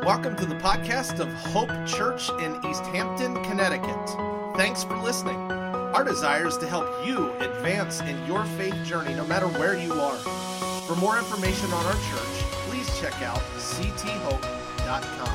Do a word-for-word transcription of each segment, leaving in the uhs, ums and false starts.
Welcome to the podcast of Hope Church in East Hampton, Connecticut. Thanks for listening. Our desire is to help you advance in your faith journey no matter where you are. For more information on our church, please check out c t hope dot com.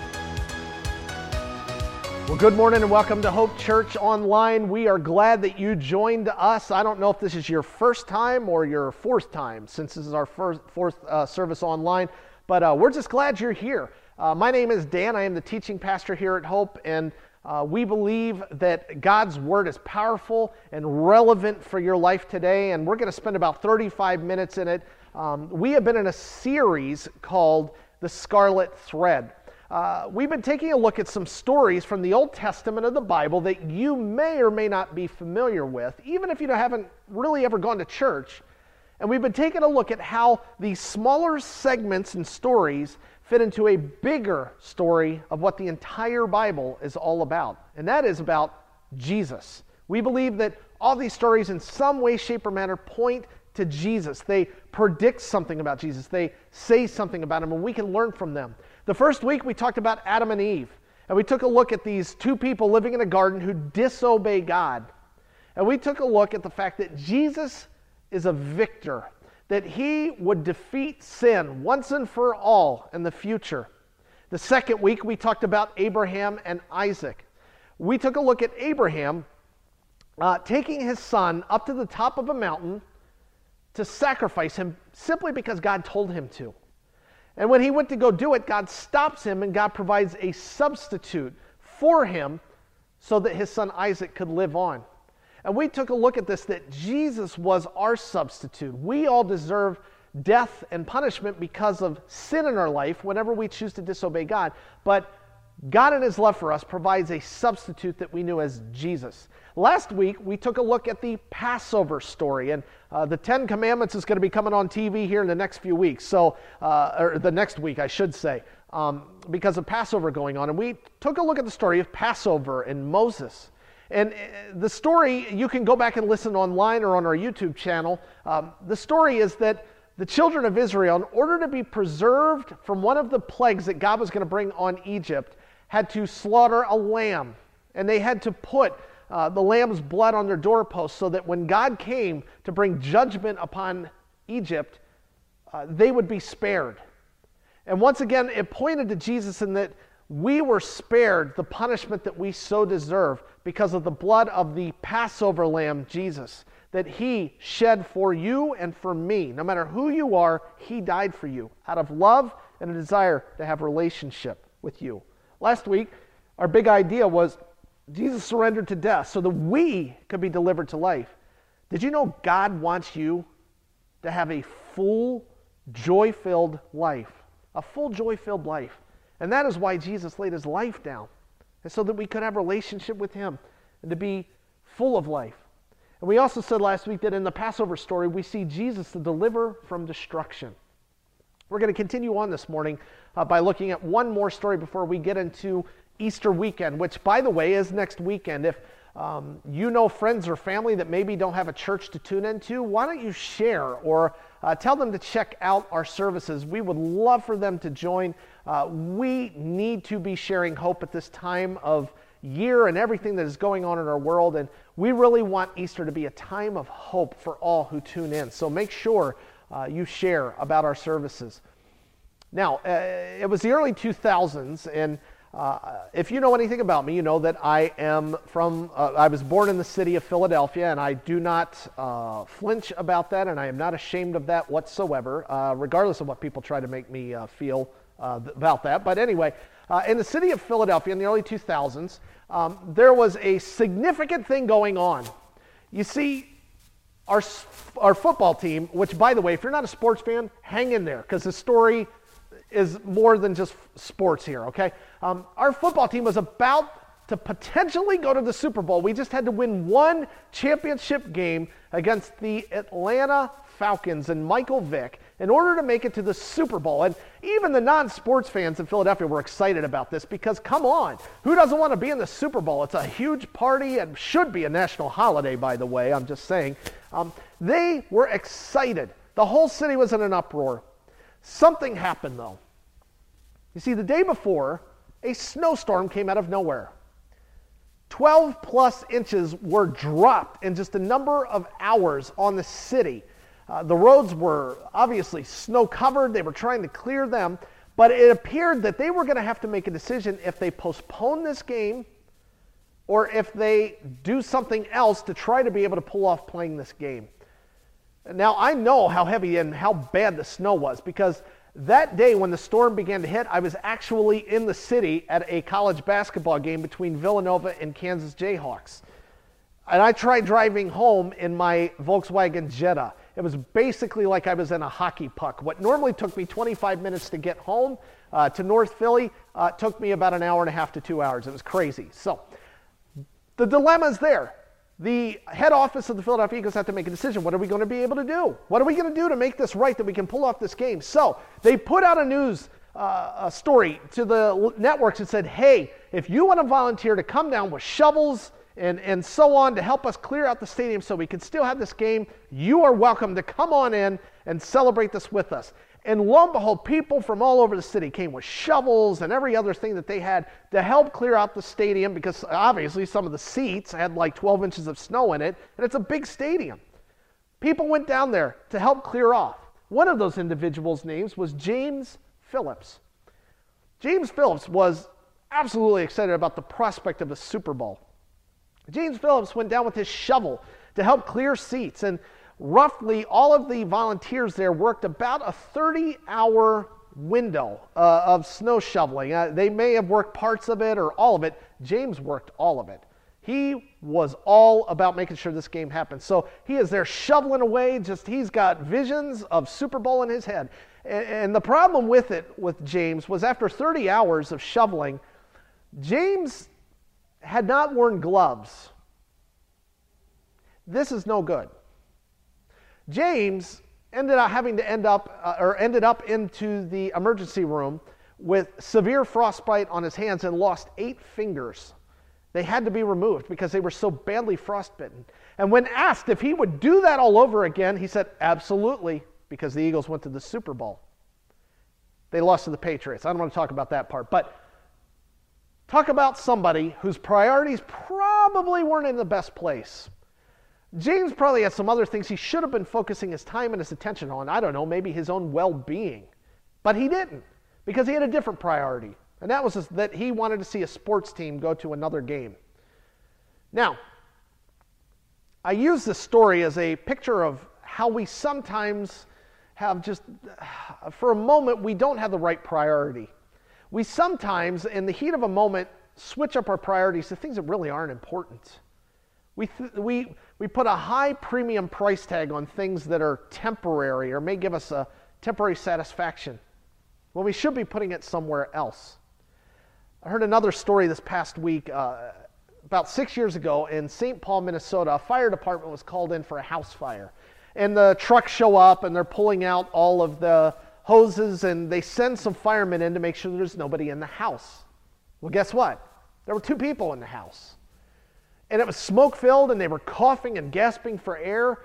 Well, good morning and welcome to Hope Church Online. We are glad that you joined us. I don't know if this is your first time or your fourth time since this is our first fourth uh, service online, but uh, we're just glad you're here. Uh, my name is Dan. I am the teaching pastor here at Hope, and uh, we believe that God's Word is powerful and relevant for your life today, and we're going to spend about thirty-five minutes in it. Um, we have been in a series called The Scarlet Thread. Uh, we've been taking a look at some stories from the Old Testament of the Bible that you may or may not be familiar with, even if you haven't really ever gone to church. And we've been taking a look at how these smaller segments and stories fit into a bigger story of what the entire Bible is all about. And that is about Jesus. We believe that all these stories in some way, shape, or manner point to Jesus. They predict something about Jesus. They say something about him, and we can learn from them. The first week we talked about Adam and Eve, and we took a look at these two people living in a garden who disobey God. And we took a look at the fact that Jesus is a victor, that he would defeat sin once and for all in the future. The second week, we talked about Abraham and Isaac. We took a look at Abraham uh, taking his son up to the top of a mountain to sacrifice him simply because God told him to. And when he went to go do it, God stops him and God provides a substitute for him so that his son Isaac could live on. And we took a look at this, that Jesus was our substitute. We all deserve death and punishment because of sin in our life whenever we choose to disobey God. But God in his love for us provides a substitute that we knew as Jesus. Last week, we took a look at the Passover story, and uh, the Ten Commandments is going to be coming on T V here in the next few weeks, so uh, or the next week, I should say, um, because of Passover going on. And we took a look at the story of Passover and Moses. And the story, you can go back and listen online or on our YouTube channel. Um, the story is that the children of Israel, in order to be preserved from one of the plagues that God was going to bring on Egypt, had to slaughter a lamb. And they had to put uh, the lamb's blood on their doorposts so that when God came to bring judgment upon Egypt, uh, they would be spared. And once again, it pointed to Jesus in that we were spared the punishment that we so deserve because of the blood of the Passover lamb, Jesus, that he shed for you and for me. No matter who you are, he died for you out of love and a desire to have a relationship with you. Last week, our big idea was Jesus surrendered to death so that we could be delivered to life. Did you know God wants you to have a full, joy-filled life? A full, joy-filled life. And that is why Jesus laid his life down, and so that we could have a relationship with him and to be full of life. And we also said last week that in the Passover story, we see Jesus to deliver from destruction. We're going to continue on this morning uh, by looking at one more story before we get into Easter weekend, which, by the way, is next weekend. If um, you know friends or family that maybe don't have a church to tune into, why don't you share or uh, tell them to check out our services. We would love for them to join. Uh, we need to be sharing hope at this time of year and everything that is going on in our world, and we really want Easter to be a time of hope for all who tune in. So make sure uh, you share about our services. Now, uh, it was the early two thousands, and uh, if you know anything about me, you know that I am from, uh, I was born in the city of Philadelphia, and I do not uh, flinch about that, and I am not ashamed of that whatsoever, uh, regardless of what people try to make me uh, feel uh, about that. But anyway, uh, in the city of Philadelphia in the early two thousands, um, there was a significant thing going on. You see, our, our football team, which, by the way, if you're not a sports fan, hang in there, because the story is more than just sports here, okay? Um, our football team was about to potentially go to the Super Bowl. We just had to win one championship game against the Atlanta Falcons and Michael Vick in order to make it to the Super Bowl. And even the non-sports fans in Philadelphia were excited about this because, come on, who doesn't want to be in the Super Bowl? It's a huge party and should be a national holiday, by the way, I'm just saying. Um, they were excited. The whole city was in an uproar. Something happened, though. You see, the day before, a snowstorm came out of nowhere. twelve plus inches were dropped in just a number of hours on the city. Uh, the roads were obviously snow covered. They were trying to clear them, but it appeared that they were going to have to make a decision if they postpone this game or if they do something else to try to be able to pull off playing this game. Now, I know how heavy and how bad the snow was, because that day when the storm began to hit, I was actually in the city at a college basketball game between Villanova and Kansas Jayhawks. And I tried driving home in my Volkswagen Jetta. It was basically like I was in a hockey puck. What normally took me twenty-five minutes to get home uh, to North Philly uh, took me about an hour and a half to two hours. It was crazy. So the dilemma is there. The head office of the Philadelphia Eagles have to make a decision. What are we going to be able to do? What are we going to do to make this right, that we can pull off this game? So they put out a news uh, a story to the networks that said, hey, if you want to volunteer to come down with shovels and, and so on to help us clear out the stadium so we can still have this game, you are welcome to come on in and celebrate this with us. And lo and behold, people from all over the city came with shovels and every other thing that they had to help clear out the stadium, because obviously some of the seats had like twelve inches of snow in it, and it's a big stadium. People went down there to help clear off. One of those individuals' names was James Phillips. James Phillips was absolutely excited about the prospect of a Super Bowl. James Phillips went down with his shovel to help clear seats, and roughly all of the volunteers there worked about a thirty-hour window uh, of snow shoveling. Uh, they may have worked parts of it or all of it. James worked all of it. He was all about making sure this game happened. So he is there shoveling away. Just he's got visions of Super Bowl in his head. And, and the problem with it, with James, was after thirty hours of shoveling, James had not worn gloves. This is no good. James ended up having to end up, uh, or ended up into the emergency room with severe frostbite on his hands and lost eight fingers. They had to be removed because they were so badly frostbitten. And when asked if he would do that all over again, he said, absolutely, because the Eagles went to the Super Bowl. They lost to the Patriots. I don't want to talk about that part, but talk about somebody whose priorities probably weren't in the best place. James probably had some other things he should have been focusing his time and his attention on. I don't know, maybe his own well-being. But he didn't, because he had a different priority. And that was that he wanted to see a sports team go to another game. Now, I use this story as a picture of how we sometimes have just, for a moment, we don't have the right priority. We sometimes, in the heat of a moment, switch up our priorities to things that really aren't important. We, th- we, we put a high premium price tag on things that are temporary or may give us a temporary satisfaction when we should be putting it somewhere else. I heard another story this past week. Uh, about six years ago in Saint Paul, Minnesota, a fire department was called in for a house fire. And the trucks show up and they're pulling out all of the hoses, and they send some firemen in to make sure there's nobody in the house. Well, guess what? There were two people in the house. And it was smoke-filled, and they were coughing and gasping for air.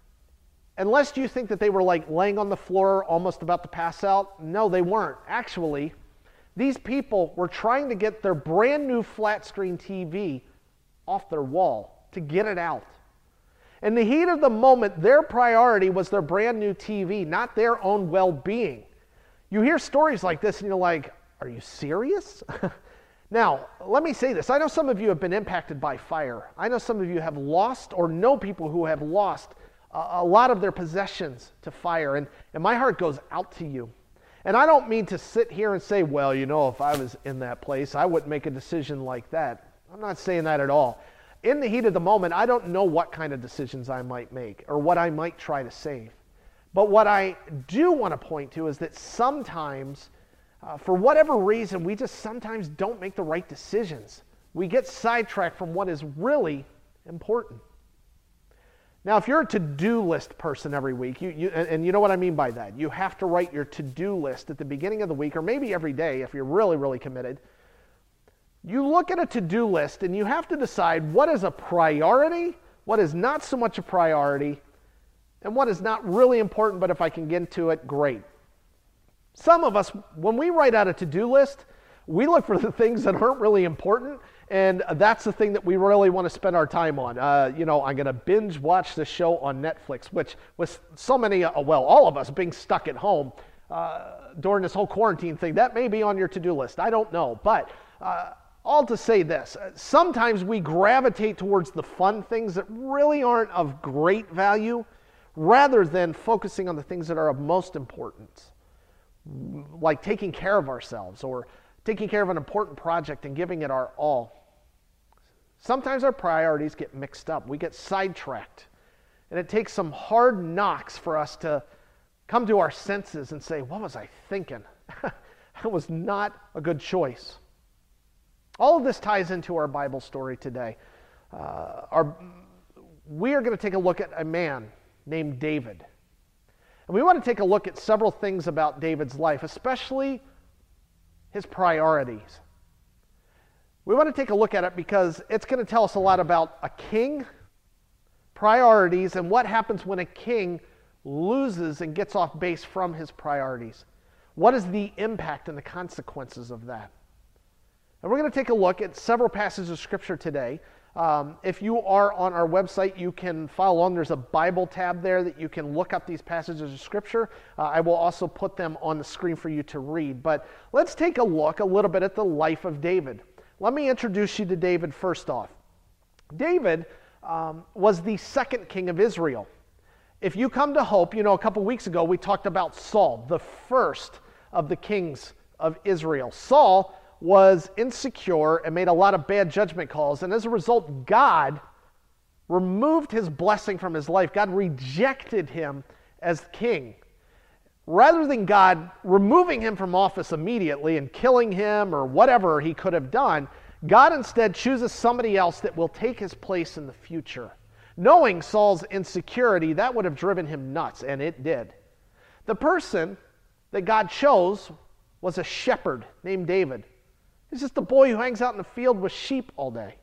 Unless you think that they were like laying on the floor almost about to pass out, no, they weren't. Actually, these people were trying to get their brand new flat-screen T V off their wall to get it out. In the heat of the moment, their priority was their brand new T V, not their own well-being. You hear stories like this, and you're like, are you serious? Now, let me say this. I know some of you have been impacted by fire. I know some of you have lost or know people who have lost a, a lot of their possessions to fire, and, and my heart goes out to you. And I don't mean to sit here and say, well, you know, if I was in that place, I wouldn't make a decision like that. I'm not saying that at all. In the heat of the moment, I don't know what kind of decisions I might make or what I might try to save. But what I do want to point to is that sometimes, Uh, for whatever reason, we just sometimes don't make the right decisions. We get sidetracked from what is really important. Now, if you're a to-do list person every week, you, you, and, and you know what I mean by that, you have to write your to-do list at the beginning of the week, or maybe every day if you're really, really committed. You look at a to-do list and you have to decide what is a priority, what is not so much a priority, and what is not really important, but if I can get to it, great. Some of us, when we write out a to-do list, we look for the things that aren't really important, and that's the thing that we really want to spend our time on. Uh, you know, I'm going to binge watch the show on Netflix, which with so many, uh, well, all of us being stuck at home uh, during this whole quarantine thing, that may be on your to-do list. I don't know, but uh, all to say this, sometimes we gravitate towards the fun things that really aren't of great value, rather than focusing on the things that are of most importance, like taking care of ourselves or taking care of an important project and giving it our all. Sometimes our priorities get mixed up. We get sidetracked. And it takes some hard knocks for us to come to our senses and say, what was I thinking? That was not a good choice. All of this ties into our Bible story today. Uh, our, we are going to take a look at a man named David. And we want to take a look at several things about David's life, especially his priorities. We want to take a look at it because it's going to tell us a lot about a king, priorities, and what happens when a king loses and gets off base from his priorities. What is the impact and the consequences of that? And we're going to take a look at several passages of Scripture today. Um, if you are on our website, you can follow along. There's a Bible tab there that you can look up these passages of Scripture. Uh, I will also put them on the screen for you to read. But let's take a look a little bit at the life of David. Let me introduce you to David first off. David um, was the second king of Israel. If you come to Hope, you know, a couple weeks ago we talked about Saul, the first of the kings of Israel. Saul was insecure and made a lot of bad judgment calls, and as a result, God removed his blessing from his life. God rejected him as king. Rather than God removing him from office immediately and killing him or whatever he could have done, God instead chooses somebody else that will take his place in the future. Knowing Saul's insecurity, that would have driven him nuts, and it did. The person that God chose was a shepherd named David. He's just a boy who hangs out in the field with sheep all day.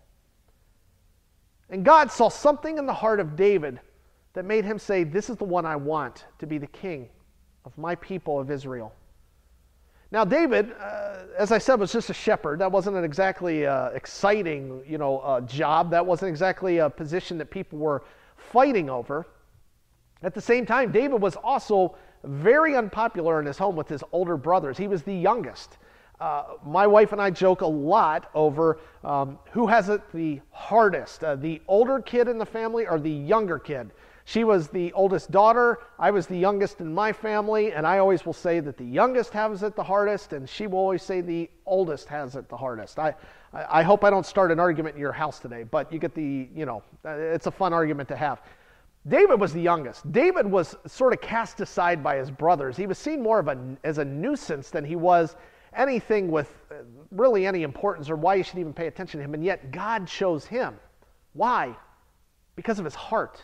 And God saw something in the heart of David that made him say, this is the one I want to be the king of my people of Israel. Now David, uh, as I said, was just a shepherd. That wasn't an exactly uh, exciting, you know, uh, job. That wasn't exactly a position that people were fighting over. At the same time, David was also very unpopular in his home with his older brothers. He was the youngest. Uh, my wife and I joke a lot over um, who has it the hardest, uh, the older kid in the family or the younger kid. She was the oldest daughter, I was the youngest in my family, and I always will say that the youngest has it the hardest, and she will always say the oldest has it the hardest. I, I hope I don't start an argument in your house today, but you get the, you know, it's a fun argument to have. David was the youngest. David was sort of cast aside by his brothers. He was seen more of a, as a nuisance than he was anything with really any importance or why you should even pay attention to him, and yet God chose him. Why? Because of his heart.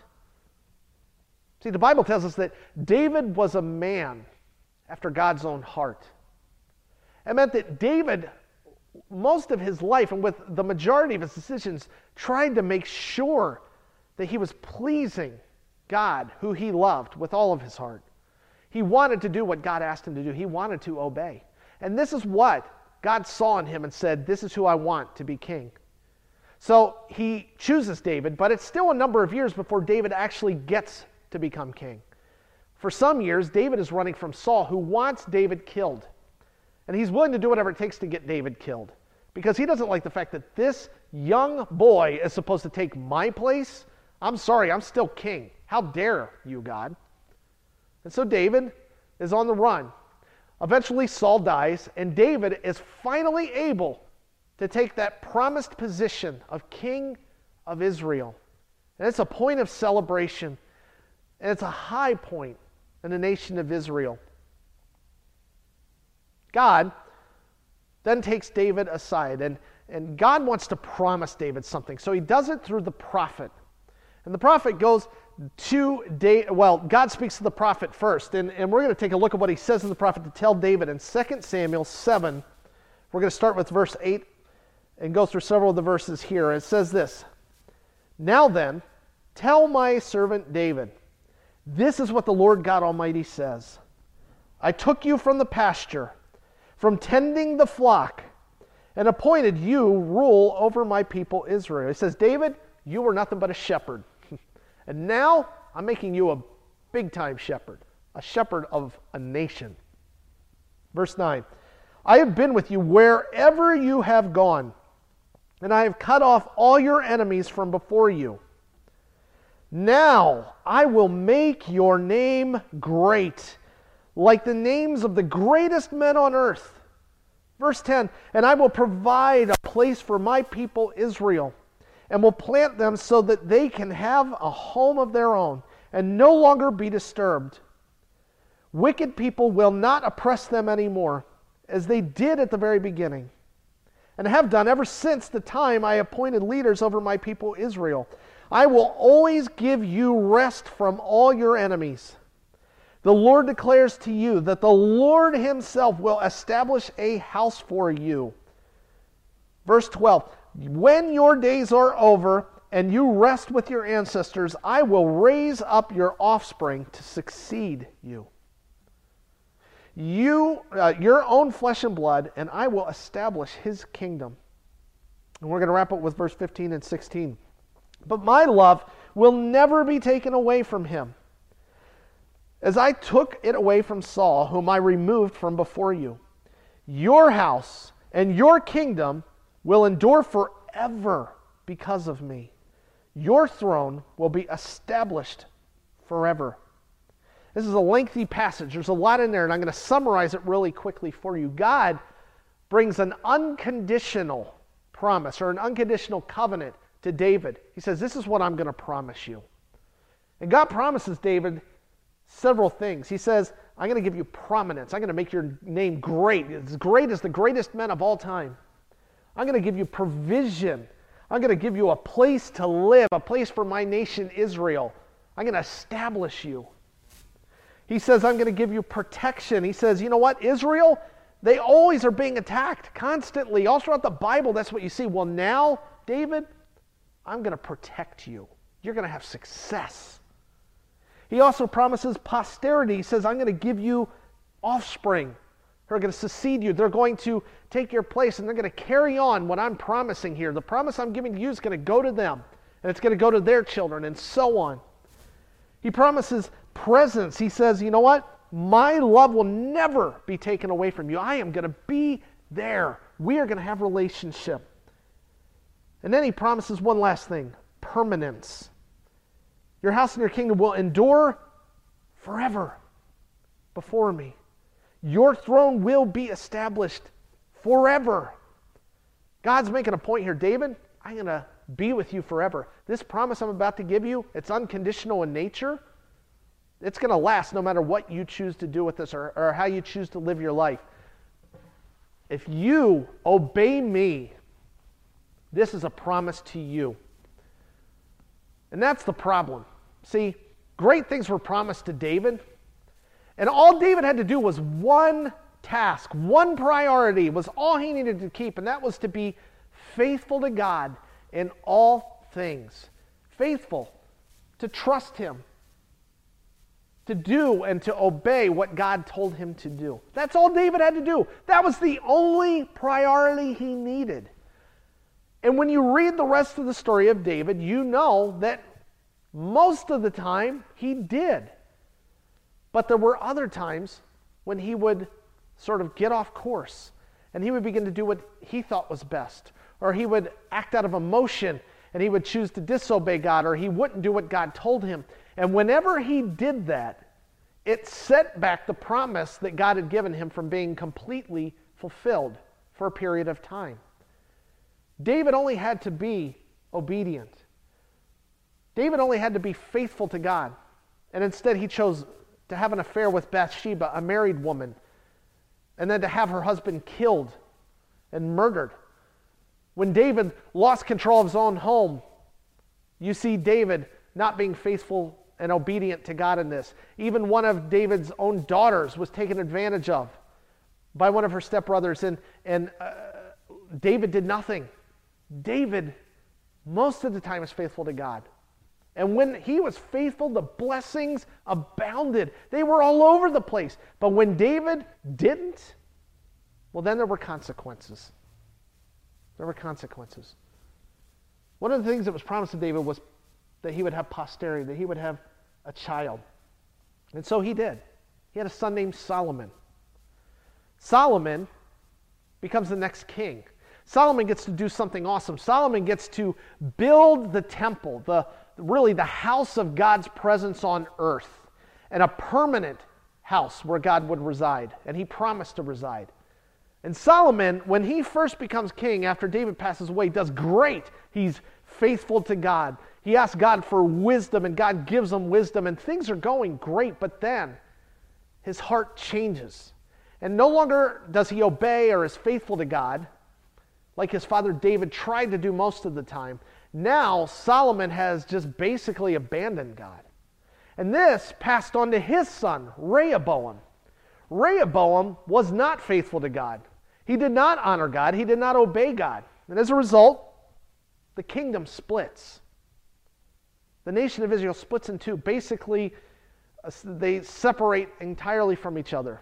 See, the Bible tells us that David was a man after God's own heart. It meant that David, most of his life and with the majority of his decisions, tried to make sure that he was pleasing God, who he loved with all of his heart. He wanted to do what God asked him to do. He wanted to obey. And this is what God saw in him and said, this is who I want to be king. So he chooses David, but it's still a number of years before David actually gets to become king. For some years, David is running from Saul, who wants David killed. And he's willing to do whatever it takes to get David killed, because he doesn't like the fact that this young boy is supposed to take my place. I'm sorry, I'm still king. How dare you, God? And so David is on the run. Eventually, Saul dies, and David is finally able to take that promised position of king of Israel. And it's a point of celebration, and it's a high point in the nation of Israel. God then takes David aside, and, and God wants to promise David something. So he does it through the prophet. And the prophet goes to David. Well, God speaks to the prophet first, and, and we're going to take a look at what he says to the prophet to tell David in Second Samuel seven. We're going to start with verse eight and go through several of the verses here. It says this: Now then, tell my servant David, this is what the Lord God Almighty says. I took you from the pasture, from tending the flock, and appointed you rule over my people Israel. He says, David, you were nothing but a shepherd. And now I'm making you a big-time shepherd, a shepherd of a nation. Verse nine, I have been with you wherever you have gone, and I have cut off all your enemies from before you. Now I will make your name great, like the names of the greatest men on earth. Verse ten, and I will provide a place for my people Israel, and will plant them so that they can have a home of their own, and no longer be disturbed. Wicked people will not oppress them anymore, as they did at the very beginning, and have done ever since the time I appointed leaders over my people Israel. I will always give you rest from all your enemies. The Lord declares to you that the Lord himself will establish a house for you. Verse twelve, when your days are over and you rest with your ancestors, I will raise up your offspring to succeed you. You, uh, your own flesh and blood, and I will establish his kingdom. And we're going to wrap up with verse fifteen and sixteen. But my love will never be taken away from him, as I took it away from Saul, whom I removed from before you. Your house and your kingdom will endure forever because of me. Your throne will be established forever. This is a lengthy passage. There's a lot in there, and I'm going to summarize it really quickly for you. God brings an unconditional promise or an unconditional covenant to David. He says, this is what I'm going to promise you. And God promises David several things. He says, I'm going to give you prominence. I'm going to make your name great. As great as the greatest men of all time. I'm going to give you provision. I'm going to give you a place to live, a place for my nation Israel. I'm going to establish you. He says, I'm going to give you protection. He says, you know what, Israel, they always are being attacked constantly. All throughout the Bible, that's what you see. Well, now, David, I'm going to protect you. You're going to have success. He also promises posterity. He says, I'm going to give you offspring who are going to succeed you. They're going to take your place, and they're going to carry on what I'm promising here. The promise I'm giving to you is going to go to them, and it's going to go to their children, and so on. He promises presence. He says, you know what? My love will never be taken away from you. I am going to be there. We are going to have relationship. And then he promises one last thing, permanence. Your house and your kingdom will endure forever before me. Your throne will be established forever. God's making a point here. David, I'm going to be with you forever. This promise I'm about to give you, it's unconditional in nature. It's going to last no matter what you choose to do with this or, or how you choose to live your life. If you obey me, this is a promise to you. And that's the problem. See, great things were promised to David, and all David had to do was one task, one priority was all he needed to keep, and that was to be faithful to God in all things. Faithful, to trust him, to do and to obey what God told him to do. That's all David had to do. That was the only priority he needed. And when you read the rest of the story of David, you know that most of the time he did. But there were other times when he would sort of get off course and he would begin to do what he thought was best. Or he would act out of emotion and he would choose to disobey God, or he wouldn't do what God told him. And whenever he did that, it set back the promise that God had given him from being completely fulfilled for a period of time. David only had to be obedient. David only had to be faithful to God. And instead he chose to have an affair with Bathsheba, a married woman, and then to have her husband killed and murdered. When David lost control of his own home, you see David not being faithful and obedient to God in this. Even one of David's own daughters was taken advantage of by one of her stepbrothers, and, and uh, David did nothing. David, most of the time, is faithful to God. And when he was faithful, the blessings abounded. They were all over the place. But when David didn't, well, then there were consequences. There were consequences. One of the things that was promised to David was that he would have posterity, that he would have a child. And so he did. He had a son named Solomon. Solomon becomes the next king. Solomon gets to do something awesome. Solomon gets to build the temple, the really the house of God's presence on earth, and a permanent house where God would reside, and he promised to reside. And Solomon, when he first becomes king after David passes away, does great. He's faithful to God. He asks God for wisdom, and God gives him wisdom, and things are going great, but then his heart changes. And no longer does he obey or is faithful to God, like his father David tried to do most of the time. Now Solomon has just basically abandoned God. And this passed on to his son, Rehoboam. Rehoboam was not faithful to God. He did not honor God. He did not obey God. And as a result, the kingdom splits. The nation of Israel splits in two. Basically, they separate entirely from each other.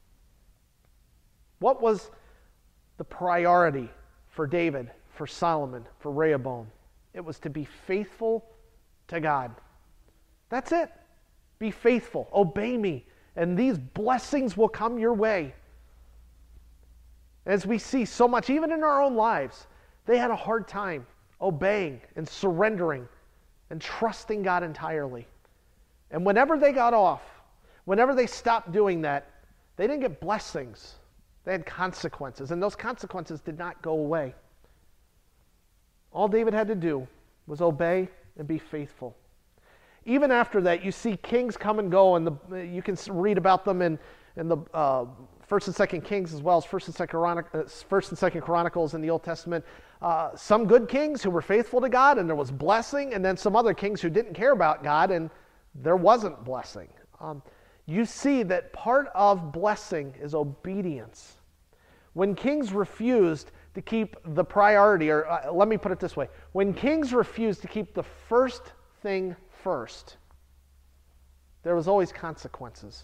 What was the priority for David, for Solomon, for Rehoboam? It was to be faithful to God. That's it. Be faithful. Obey me, and these blessings will come your way. As we see so much, even in our own lives, they had a hard time obeying and surrendering and trusting God entirely. And whenever they got off, whenever they stopped doing that, they didn't get blessings. They had consequences, and those consequences did not go away. All David had to do was obey and be faithful. Even after that, you see kings come and go, and the, you can read about them in, in the uh, First and Second Kings, as well as First and Second, Chronic, uh, First and Second Chronicles in the Old Testament. Uh, some good kings who were faithful to God, and there was blessing, and then some other kings who didn't care about God, and there wasn't blessing. Um, you see that part of blessing is obedience. When kings refused to keep the priority, or uh, let me put it this way, when kings refused to keep the first thing first, there was always consequences.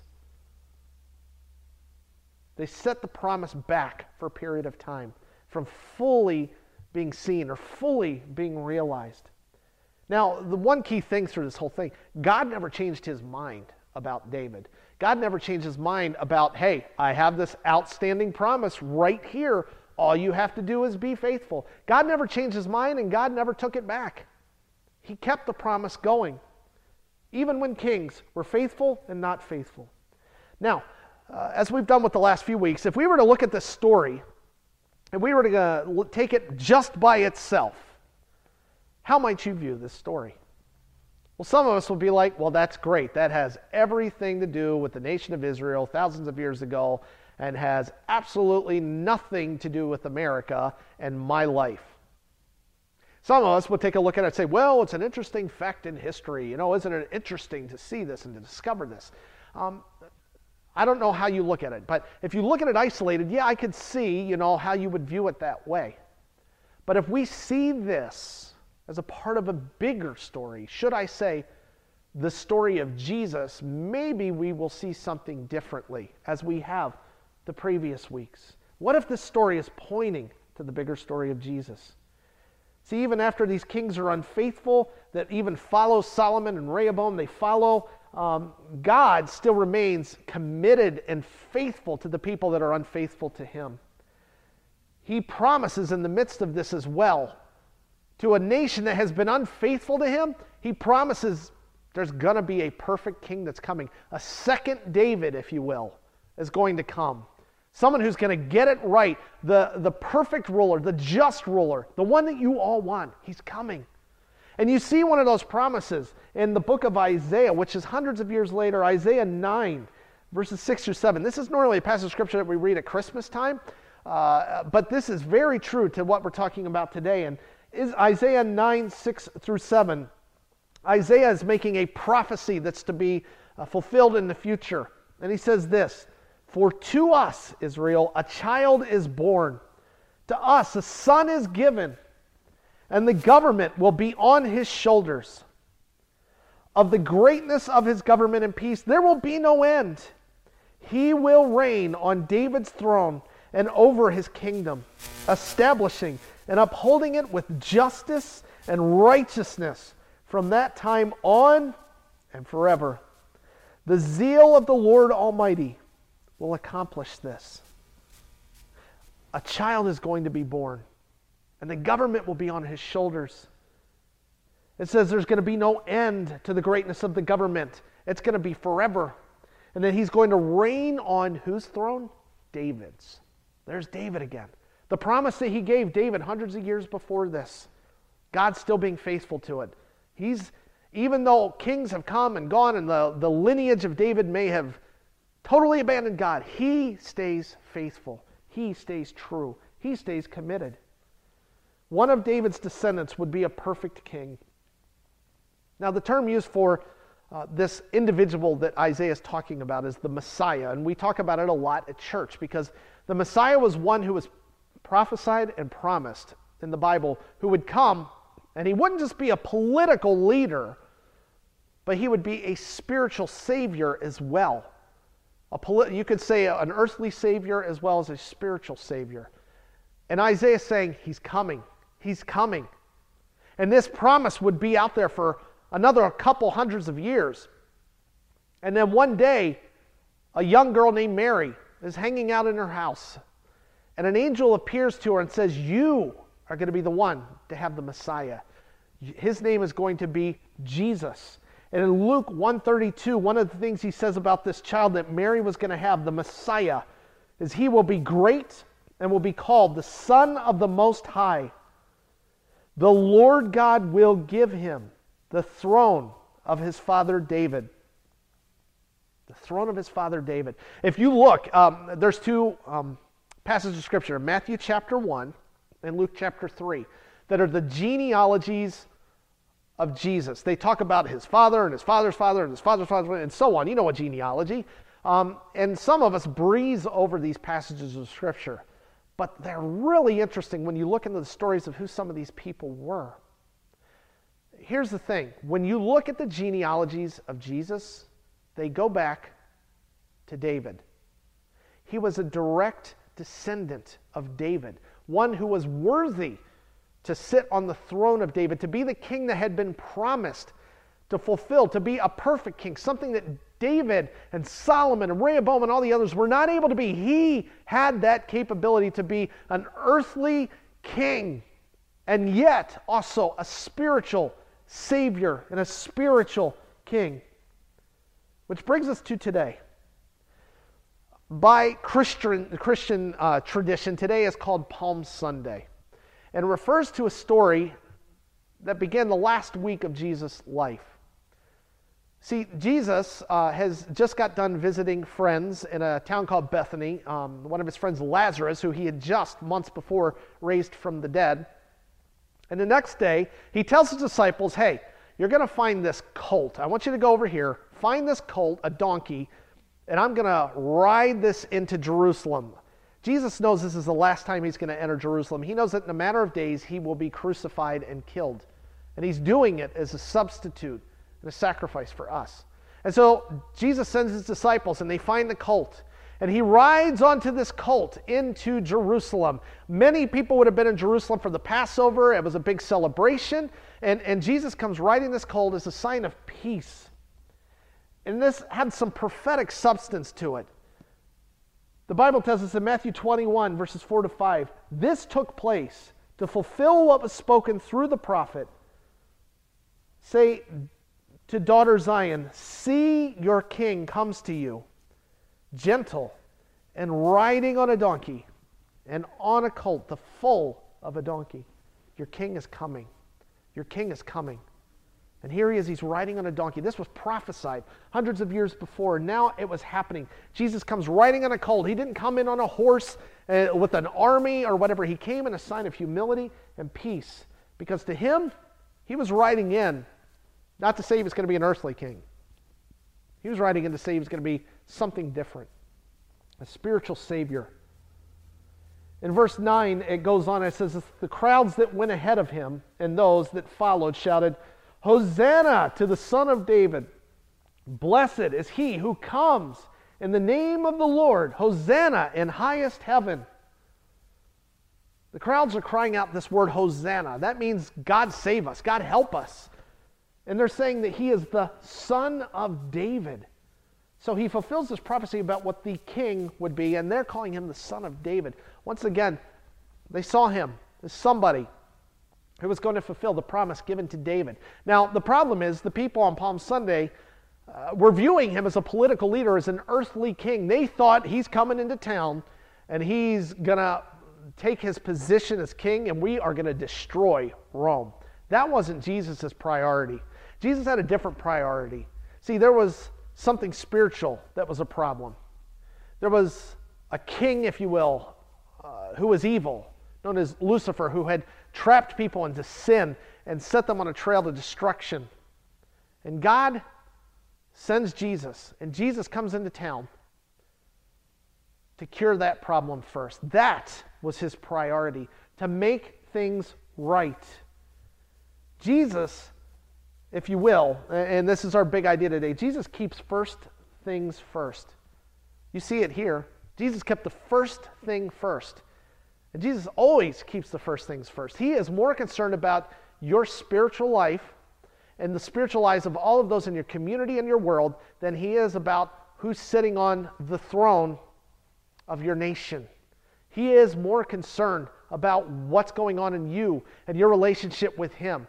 They set the promise back for a period of time from fully being seen or fully being realized. Now, the one key thing through this whole thing, God never changed his mind about David. God never changed his mind about, hey, I have this outstanding promise right here. All you have to do is be faithful. God never changed his mind, and God never took it back. He kept the promise going, even when kings were faithful and not faithful. Now, uh, as we've done with the last few weeks, if we were to look at this story, and we were to uh, take it just by itself, how might you view this story? Well, some of us will be like, well, that's great. That has everything to do with the nation of Israel thousands of years ago and has absolutely nothing to do with America and my life. Some of us would take a look at it and say, well, it's an interesting fact in history. You know, isn't it interesting to see this and to discover this? Um, I don't know how you look at it, but if you look at it isolated, yeah, I could see, you know, how you would view it that way. But if we see this as a part of a bigger story, should I say, the story of Jesus, maybe we will see something differently as we have the previous weeks. What if this story is pointing to the bigger story of Jesus? See, even after these kings are unfaithful, that even follow Solomon and Rehoboam, they follow, um, God still remains committed and faithful to the people that are unfaithful to him. He promises in the midst of this as well, to a nation that has been unfaithful to him, he promises there's going to be a perfect king that's coming. A second David, if you will, is going to come. Someone who's going to get it right. The, the perfect ruler, the just ruler, the one that you all want. He's coming. And you see one of those promises in the book of Isaiah, which is hundreds of years later, Isaiah nine, verses six through seven. This is normally a passage of scripture that we read at Christmas time, uh, but this is very true to what we're talking about today. And is Isaiah nine, six through seven. Isaiah is making a prophecy that's to be uh, fulfilled in the future. And he says this, "For to us, Israel, a child is born. To us a son is given, and the government will be on his shoulders. of the greatness of his government and peace, there will be no end. He will reign on David's throne and over his kingdom, establishing and upholding it with justice and righteousness from that time on and forever. The zeal of the Lord Almighty will accomplish this. A child is going to be born, and the government will be on his shoulders. It says there's going to be no end to the greatness of the government. It's going to be forever. And then he's going to reign on whose throne? David's. There's David again. The promise that he gave David hundreds of years before this. God's still being faithful to it. He's, even though kings have come and gone and the, the lineage of David may have totally abandoned God, he stays faithful. He stays true. He stays committed. One of David's descendants would be a perfect king. Now, the term used for uh, this individual that Isaiah is talking about is the Messiah, and we talk about it a lot at church because the Messiah was one who was prophesied and promised in the Bible who would come, and he wouldn't just be a political leader, but he would be a spiritual savior as well. A polit- you could say an earthly savior as well as a spiritual savior. And Isaiah is saying, he's coming. He's coming. And this promise would be out there for another couple hundreds of years. And then one day, a young girl named Mary is hanging out in her house. And an angel appears to her and says, you are going to be the one to have the Messiah. His name is going to be Jesus. And in Luke one thirty-two, one of the things he says about this child that Mary was going to have, the Messiah, is he will be great and will be called the Son of the Most High. The Lord God will give him the throne of his father David. The throne of his father David. If you look, um, there's two um, passages of Scripture, Matthew chapter one and Luke chapter three, that are the genealogies of Jesus. They talk about his father and his father's father and his father's father and so on. You know a genealogy. Um, and some of us breeze over these passages of Scripture. But they're really interesting when you look into the stories of who some of these people were. Here's the thing. When you look at the genealogies of Jesus, they go back to David. He was a direct descendant of David, one who was worthy to sit on the throne of David, to be the king that had been promised to fulfill, to be a perfect king, something that David and Solomon and Rehoboam and all the others were not able to be. He had that capability to be an earthly king, and yet also a spiritual Savior and a spiritual king. Which brings us to today. By Christian, Christian uh, tradition, today is called Palm Sunday, and refers to a story that began the last week of Jesus' life. See, Jesus uh, has just got done visiting friends in a town called Bethany. Um, one of his friends, Lazarus, who he had just months before raised from the dead. And the next day, he tells his disciples, hey, you're going to find this colt. I want you to go over here, find this colt, a donkey, and I'm going to ride this into Jerusalem. Jesus knows this is the last time he's going to enter Jerusalem. He knows that in a matter of days, he will be crucified and killed. And he's doing it as a substitute and a sacrifice for us. And so Jesus sends his disciples, and they find the colt. And he rides onto this colt into Jerusalem. Many people would have been in Jerusalem for the Passover. It was a big celebration. And, and Jesus comes riding this colt as a sign of peace. And this had some prophetic substance to it. The Bible tells us in Matthew twenty-one, verses four to five, this took place to fulfill what was spoken through the prophet. Say to daughter Zion, see your king comes to you, gentle and riding on a donkey and on a colt, the foal of a donkey. Your king is coming. Your king is coming. And here he is, he's riding on a donkey. This was prophesied hundreds of years before. Now it was happening. Jesus comes riding on a colt. He didn't come in on a horse uh, with an army or whatever. He came in a sign of humility and peace. Because to him, he was riding in, not to say he was going to be an earthly king. He was riding in to say he was going to be something different. A spiritual savior. In verse nine, it goes on, it says, the crowds that went ahead of him and those that followed shouted, Hosanna to the Son of David. Blessed is he who comes in the name of the Lord. Hosanna in highest heaven. The crowds are crying out this word Hosanna. That means God save us, God help us. And they're saying that he is the Son of David. So he fulfills this prophecy about what the king would be, and they're calling him the Son of David. Once again, they saw him as somebody who was going to fulfill the promise given to David. Now, the problem is the people on Palm Sunday uh, were viewing him as a political leader, as an earthly king. They thought he's coming into town and he's going to take his position as king and we are going to destroy Rome. That wasn't Jesus' priority. Jesus had a different priority. See, there was something spiritual that was a problem. There was a king, if you will, uh, who was evil, known as Lucifer, who had trapped people into sin and set them on a trail to destruction. And God sends Jesus, and Jesus comes into town to cure that problem first. That was his priority, to make things right. Jesus, if you will, and this is our big idea today, Jesus keeps first things first. You see it here. Jesus kept the first thing first. And Jesus always keeps the first things first. He is more concerned about your spiritual life and the spiritual lives of all of those in your community and your world than he is about who's sitting on the throne of your nation. He is more concerned about what's going on in you and your relationship with him.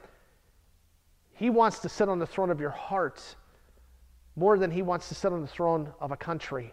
He wants to sit on the throne of your heart more than he wants to sit on the throne of a country.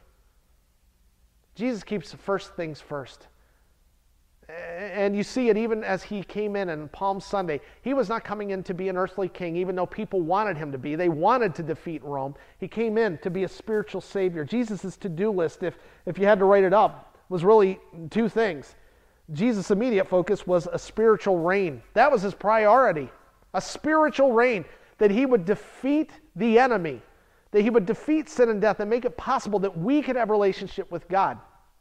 Jesus keeps the first things first. And you see it even as he came in on Palm Sunday. He was not coming in to be an earthly king, even though people wanted him to be. They wanted to defeat Rome. He came in to be a spiritual savior. Jesus' to-do list, if, if you had to write it up, was really two things. Jesus' immediate focus was a spiritual reign. That was his priority. A spiritual reign, that he would defeat the enemy, that he would defeat sin and death and make it possible that we could have a relationship with God.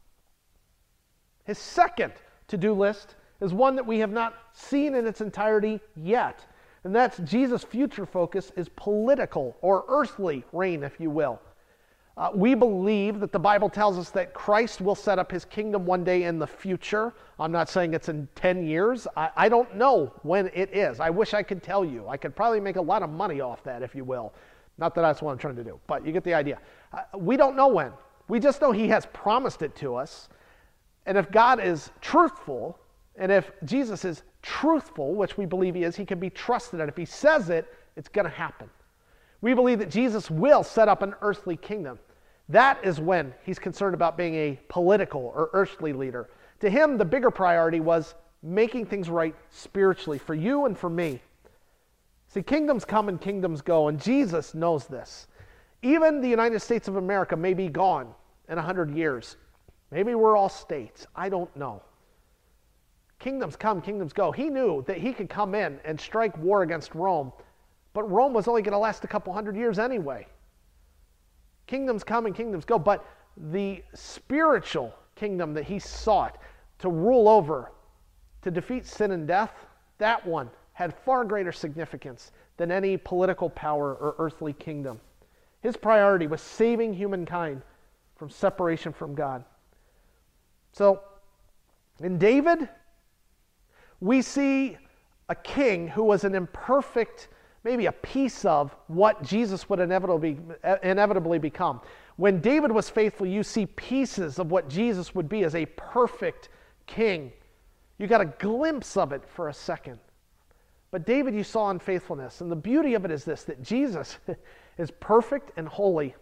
His second to-do list is one that we have not seen in its entirety yet. And that's Jesus' future focus is political or earthly reign, if you will. Uh, we believe that the Bible tells us that Christ will set up his kingdom one day in the future. I'm not saying it's in ten years. I, I don't know when it is. I wish I could tell you. I could probably make a lot of money off that, if you will. Not that that's what I'm trying to do, but you get the idea. Uh, we don't know when. We just know he has promised it to us. And if God is truthful, and if Jesus is truthful, which we believe he is, he can be trusted. And if he says it, it's going to happen. We believe that Jesus will set up an earthly kingdom. That is when he's concerned about being a political or earthly leader. To him, the bigger priority was making things right spiritually for you and for me. See, kingdoms come and kingdoms go, and Jesus knows this. Even the United States of America may be gone in a hundred years. Maybe we're all states. I don't know. Kingdoms come, kingdoms go. He knew that he could come in and strike war against Rome, but Rome was only going to last a couple hundred years anyway. Kingdoms come and kingdoms go, but the spiritual kingdom that he sought to rule over, to defeat sin and death, that one had far greater significance than any political power or earthly kingdom. His priority was saving humankind from separation from God. So, in David, we see a king who was an imperfect, maybe a piece of what Jesus would inevitably, inevitably become. When David was faithful, you see pieces of what Jesus would be as a perfect king. You got a glimpse of it for a second. But David you saw in faithfulness. And the beauty of it is this, that Jesus is perfect and holy.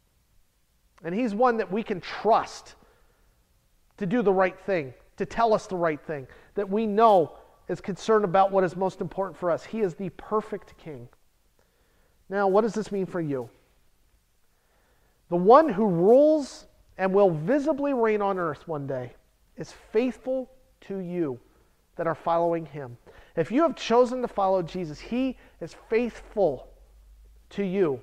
And he's one that we can trust to do the right thing, to tell us the right thing, that we know is concerned about what is most important for us. He is the perfect king. Now, what does this mean for you? The one who rules and will visibly reign on earth one day is faithful to you that are following him. If you have chosen to follow Jesus, he is faithful to you.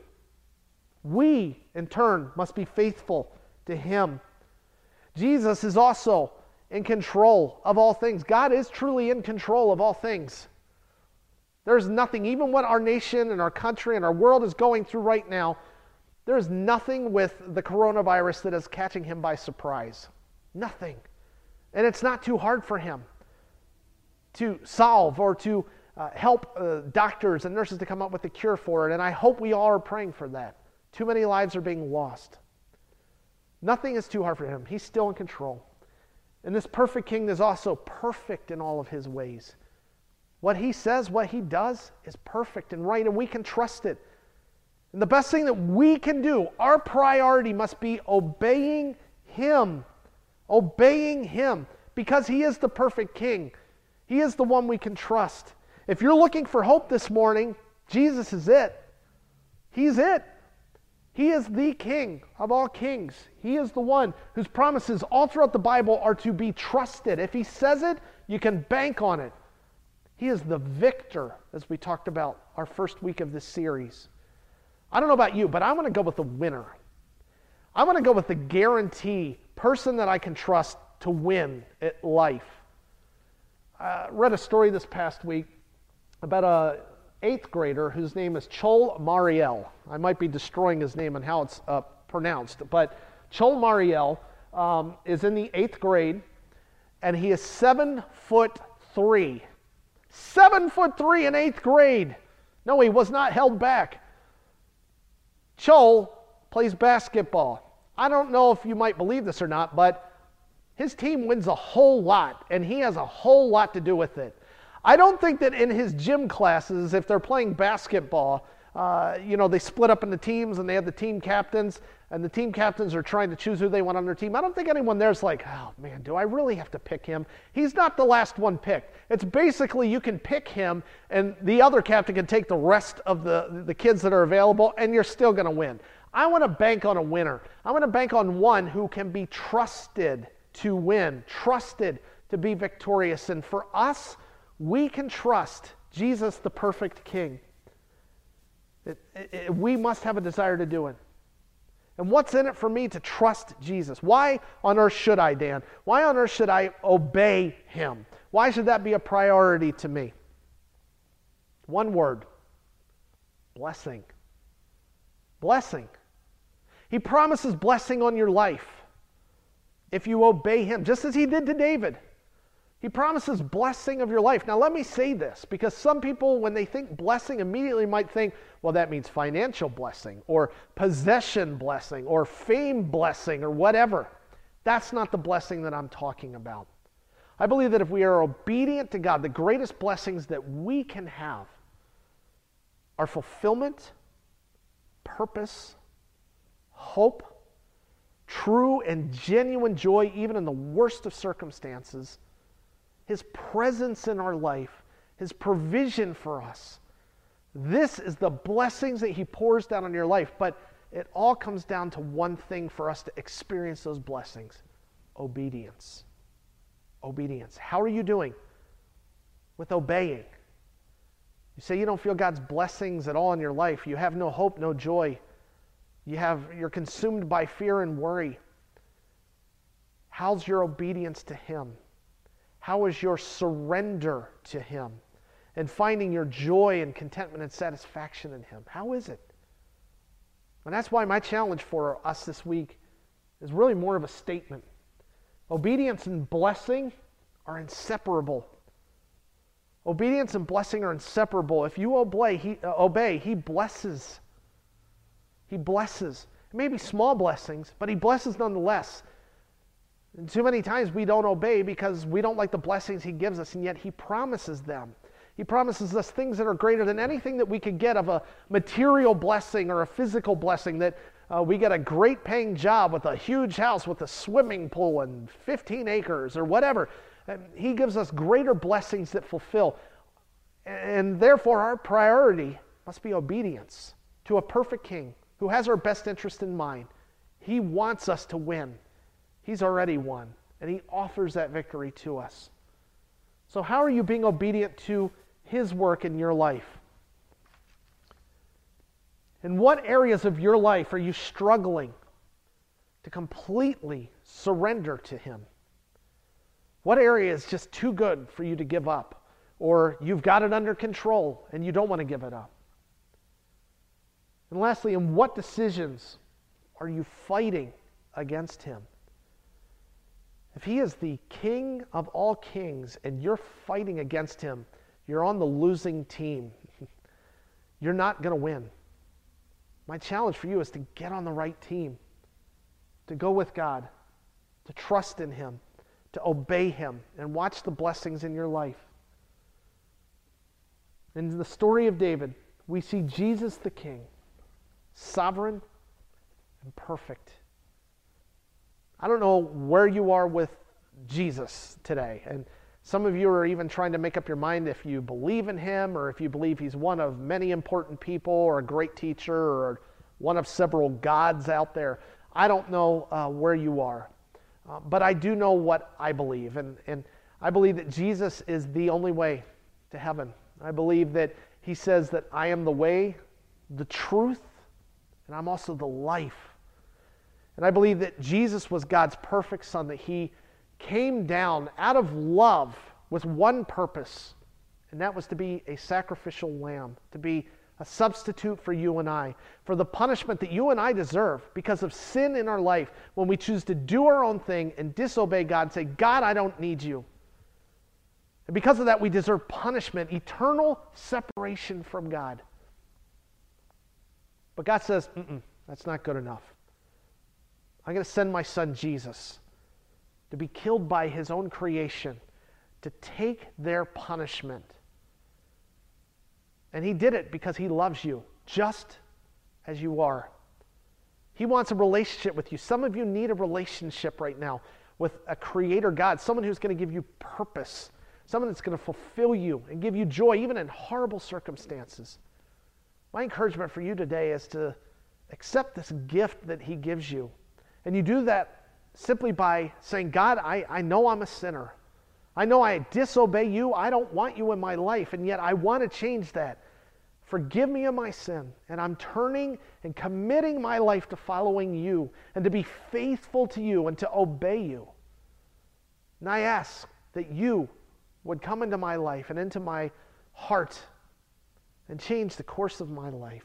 We, in turn, must be faithful to him. Jesus is also in control of all things. God is truly in control of all things. There's nothing, even what our nation and our country and our world is going through right now, there is nothing with the coronavirus that is catching him by surprise. Nothing. And it's not too hard for him to solve or to uh, help uh, doctors and nurses to come up with a cure for it. And I hope we all are praying for that. Too many lives are being lost. Nothing is too hard for him. He's still in control. And this perfect king is also perfect in all of his ways. What he says, what he does is perfect and right, and we can trust it. And the best thing that we can do, our priority must be obeying him. Obeying him, because he is the perfect king. He is the one we can trust. If you're looking for hope this morning, Jesus is it. He's it. He is the King of all kings. He is the one whose promises all throughout the Bible are to be trusted. If he says it, you can bank on it. He is the victor, as we talked about our first week of this series. I don't know about you, but I want to go with the winner. I want to go with the guarantee person that I can trust to win at life. I read a story this past week about a eighth grader whose name is Chol Mariel. I might be destroying his name and how it's uh, pronounced, but Chol Mariel um, is in the eighth grade, and he is seven foot three. Seven foot three in eighth grade. No, he was not held back. Chol plays basketball. I don't know if you might believe this or not, but his team wins a whole lot, and he has a whole lot to do with it. I don't think that in his gym classes, if they're playing basketball, uh, you know, they split up into teams and they have the team captains, and the team captains are trying to choose who they want on their team. I don't think anyone there's like, oh man, do I really have to pick him? He's not the last one picked. It's basically you can pick him, and the other captain can take the rest of the, the kids that are available, and you're still going to win. I want to bank on a winner. I want to bank on one who can be trusted to win, trusted to be victorious. And for us, we can trust Jesus, the perfect King. It, it, it, we must have a desire to do it. And what's in it for me to trust Jesus? Why on earth should I, Dan? Why on earth should I obey him? Why should that be a priority to me? One word: blessing. Blessing. He promises blessing on your life if you obey him, just as he did to David. He promises blessing of your life. Now let me say this, because some people, when they think blessing, immediately might think, well, that means financial blessing or possession blessing or fame blessing or whatever. That's not the blessing that I'm talking about. I believe that if we are obedient to God, the greatest blessings that we can have are fulfillment, purpose, hope, true and genuine joy, even in the worst of circumstances, his presence in our life, his provision for us. This is the blessings that he pours down on your life, but it all comes down to one thing for us to experience those blessings: obedience. Obedience. How are you doing with obeying? You say you don't feel God's blessings at all in your life. You have no hope, no joy. You have, you're consumed by fear and worry. How's your obedience to him? How is your surrender to him and finding your joy and contentment and satisfaction in him? How is it? And that's why my challenge for us this week is really more of a statement. Obedience and blessing are inseparable. Obedience and blessing are inseparable. If you obey, he, uh, obey, he blesses. He blesses. It may be small blessings, but he blesses nonetheless. And too many times we don't obey because we don't like the blessings he gives us, and yet he promises them. He promises us things that are greater than anything that we could get of a material blessing or a physical blessing, that uh, we get a great paying job with a huge house with a swimming pool and fifteen acres or whatever. And he gives us greater blessings that fulfill. And therefore our priority must be obedience to a perfect King who has our best interest in mind. He wants us to win. He's already won, and he offers that victory to us. So how are you being obedient to his work in your life? In what areas of your life are you struggling to completely surrender to him? What area is just too good for you to give up? or you've got it under control and you don't want to give it up. And lastly, in what decisions are you fighting against him? If he is the King of all kings and you're fighting against him, you're on the losing team. You're not going to win. My challenge for you is to get on the right team, to go with God, to trust in him, to obey him, and watch the blessings in your life. In the story of David, we see Jesus the King, sovereign and perfect. I don't know where you are with Jesus today, and some of you are even trying to make up your mind if you believe in him or if you believe he's one of many important people or a great teacher or one of several gods out there. I don't know uh, where you are, uh, but I do know what I believe, and, and I believe that Jesus is the only way to heaven. I believe that he says that I am the way, the truth, and I'm also the life. And I believe that Jesus was God's perfect Son, that he came down out of love with one purpose, and that was to be a sacrificial lamb, to be a substitute for you and I, for the punishment that you and I deserve because of sin in our life when we choose to do our own thing and disobey God and say, God, I don't need you. And because of that, we deserve punishment, eternal separation from God. But God says, mm-mm, that's not good enough. I'm going to send my son Jesus to be killed by his own creation, to take their punishment. And he did it because he loves you, just as you are. He wants a relationship with you. Some of you need a relationship right now with a creator God, someone who's going to give you purpose, someone that's going to fulfill you and give you joy, even in horrible circumstances. My encouragement for you today is to accept this gift that he gives you. And you do that simply by saying, God, I, I know I'm a sinner. I know I disobey you. I don't want you in my life, and yet I want to change that. Forgive me of my sin, and I'm turning and committing my life to following you and to be faithful to you and to obey you. And I ask that you would come into my life and into my heart and change the course of my life.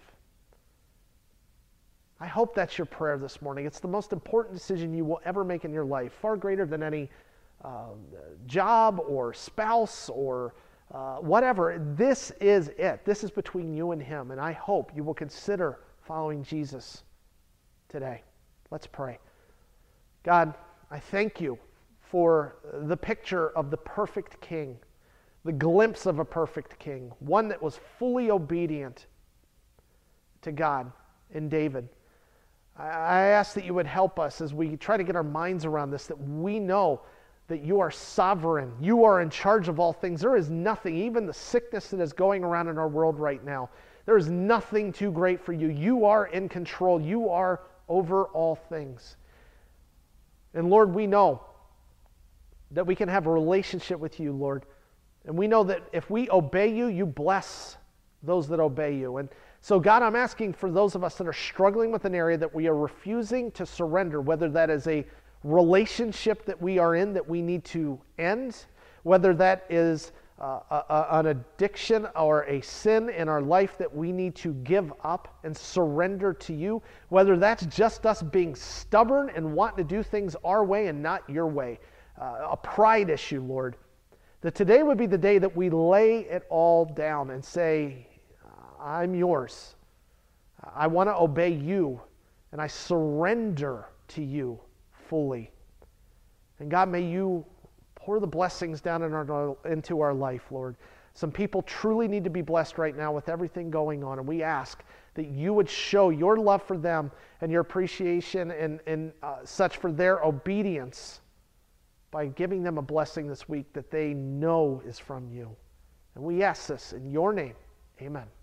I hope that's your prayer this morning. It's the most important decision you will ever make in your life, far greater than any uh, job or spouse or uh, whatever. This is it. This is between you and him, and I hope you will consider following Jesus today. Let's pray. God, I thank you for the picture of the perfect King, the glimpse of a perfect King, one that was fully obedient to God in David. I ask that you would help us as we try to get our minds around this, that we know that you are sovereign. You are in charge of all things. There is nothing, even the sickness that is going around in our world right now, there is nothing too great for you. You are in control. You are over all things. And Lord, we know that we can have a relationship with you, Lord. And we know that if we obey you, you bless those that obey you. And so, God, I'm asking for those of us that are struggling with an area that we are refusing to surrender, whether that is a relationship that we are in that we need to end, whether that is uh, a, a, an addiction or a sin in our life that we need to give up and surrender to you, whether that's just us being stubborn and wanting to do things our way and not your way, uh, a pride issue, Lord, that today would be the day that we lay it all down and say, I'm yours. I want to obey you, and I surrender to you fully. And God, may you pour the blessings down in our, into our life, Lord. Some people truly need to be blessed right now with everything going on, and we ask that you would show your love for them and your appreciation and, and uh, such for their obedience by giving them a blessing this week that they know is from you. And we ask this in your name. Amen.